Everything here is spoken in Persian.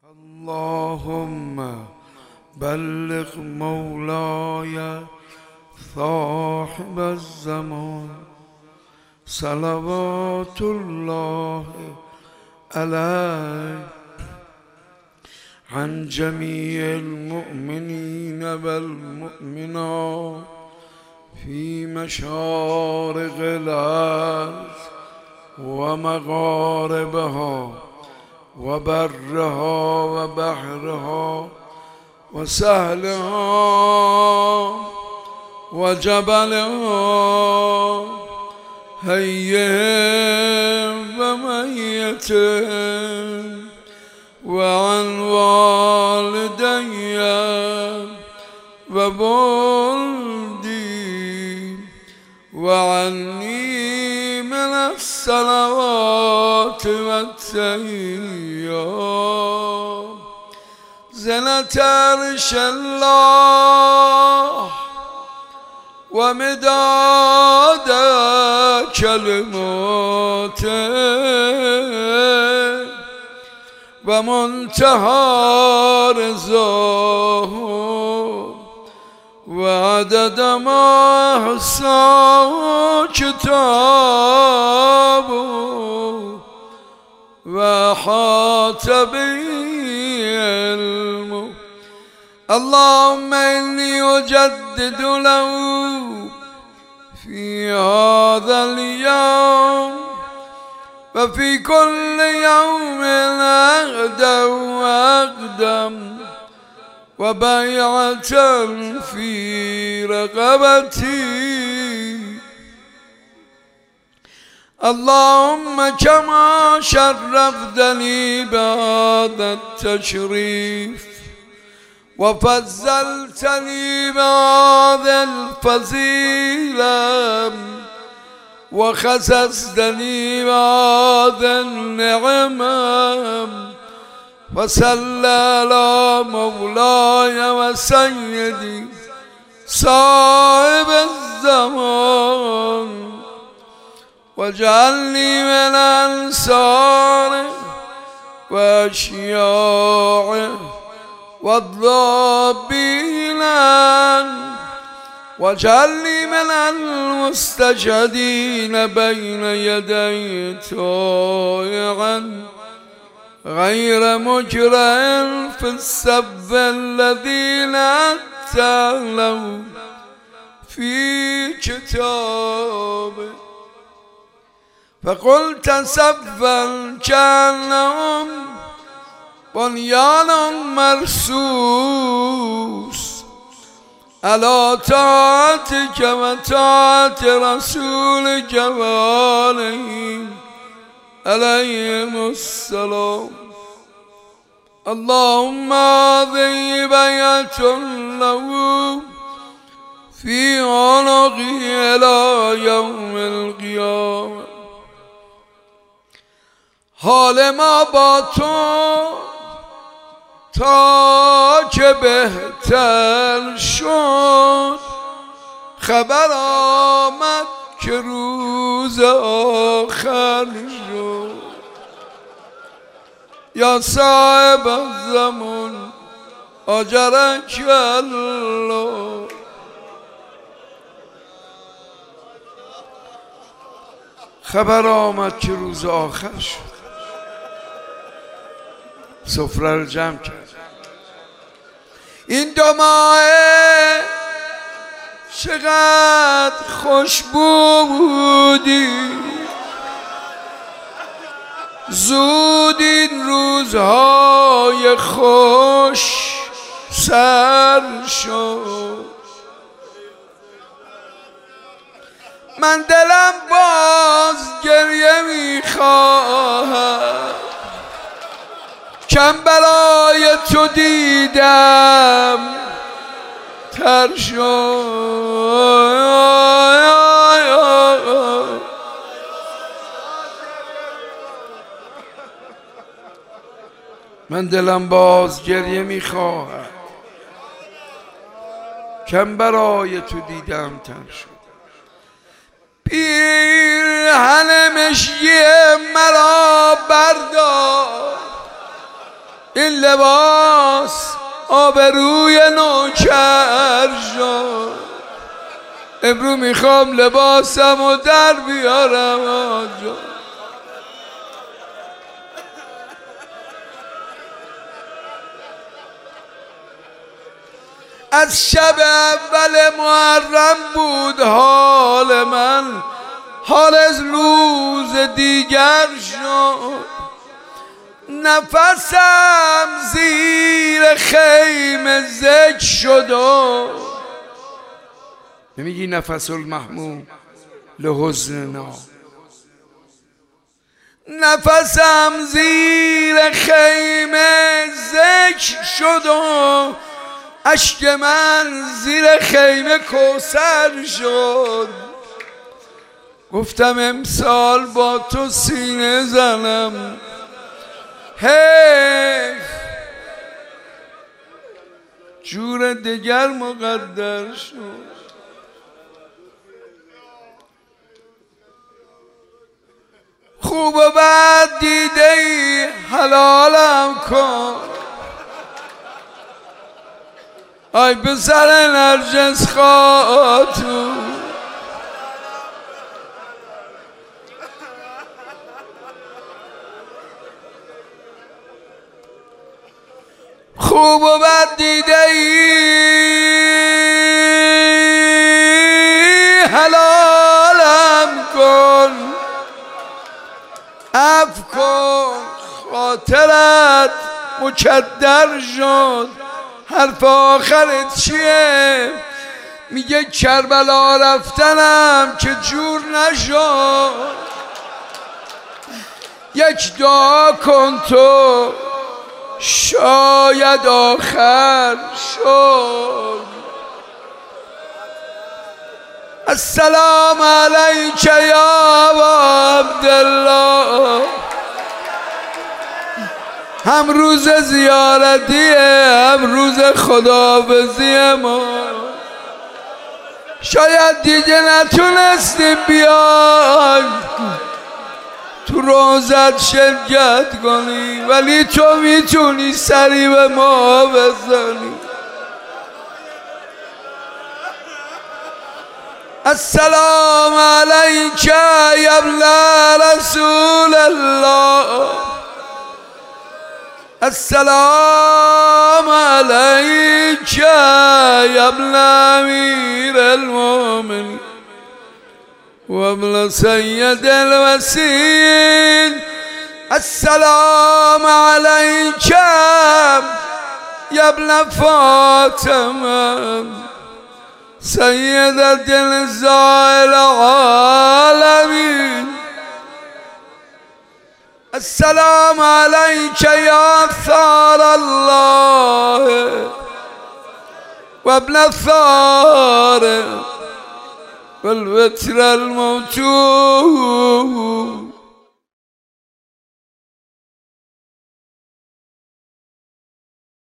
اللهم بلغ مولاي صاحب الزمان صلوات الله عليه عن جميع المؤمنين والمؤمنات في مشارق الأرض ومغاربها وبرها وبحرها وسهلها وجبلها حيهم وميتهم وعن والدي وولدي وعني من الصلوات والتحيات زنة عرش الله ومداد كلماته ومنتهى رضاه وعدد ما أحصاه كتابه وأحاط به علمه. اللهم إني أجدد له في هذا اليوم وفي كل يوم أقدم وأقدم وبيعة في رقبتي. اللهم كما شرفتني بهذا التشريف وفضلتني بهذه الفضيلة وخصصتني بهذه النعمة وصل على مولاي وسيدي صاحب الزمان واجعلني من أنصاره وأشياعه والضابين واجعلني من المستشهدين بين يدي طائعا غير مجرم في السب الذين أتلوا في كتابه فقلت سبا كأنهم بنيان مرصوص على طاعتك وطاعة رسولك وآله عليهم السلام. اللهم هذه بيعة له في عنقي إلى يوم القيامة. حال ما با تو تا که بهتر شد خبر آمد که روز آخر شد. یا صاحب الزمان اجرک الله. خبر آمد که روز آخر شد. سفره رو جمع کرد. این دو ماه چقدر خوشبو بودی، زود این روزهای خوش سر شد. من دلم باز گریه میخواهد کم برای تو دیدم تر شد. من دلم باز گریه میخواهد کم برای تو دیدم تر شد. پیرهن مشکی مرا بردار، این لباس آبروی نوکر شد، امرو میخوام لباسم و در بیارم آجا. از شب اول محرم بود حال من، حال از روز دیگر شد. نفسم زیر خیمه ذکر شد و نمیگی نفس المحموم لحزننا، نفسم زیر خیمه ذکر شد و اشک من زیر خیمه کوثر شد. گفتم امسال با تو سینه زنم، حیف جور دگر مقدر شد. خوب و بد دیده ای حلالم کن، آی پسر نرجس خاتون. خوب و بد دیده ای حلالم کن، عفو کن خاطرت مکدر شد. حرف آخرت چیه؟ میگه کربلا رفتنم که جور نشد. یک دعا کن تو شاید آخر شد. السلام علیک یا ابا عبدالله، هم روز زیارتیه هم روز خداحافظی ما. شاید دیگه نتونستیم بیای تو روزت شرکت کنی، ولی تو میتونی سری به ما بزنی. السلام علیک یا ابن رسول الله، السلام علیک یا ابن امیر المؤمنین و ابن سید الوسیل. السلام علیک یا ابن فاطمه سیدة نساء العالمین. السلام علیک یا ثار الله و ابن الثار والوتر الموتور